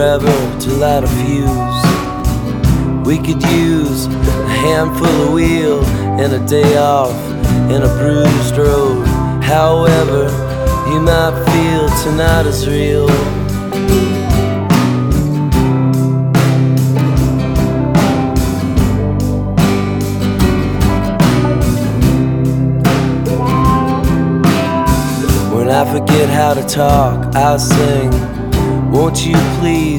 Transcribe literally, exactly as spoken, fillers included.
forever to light a fuse. We could use a handful of wheel and a day off in a bruised road. However you might feel tonight is real. When I forget how to talk, I sing, won't you please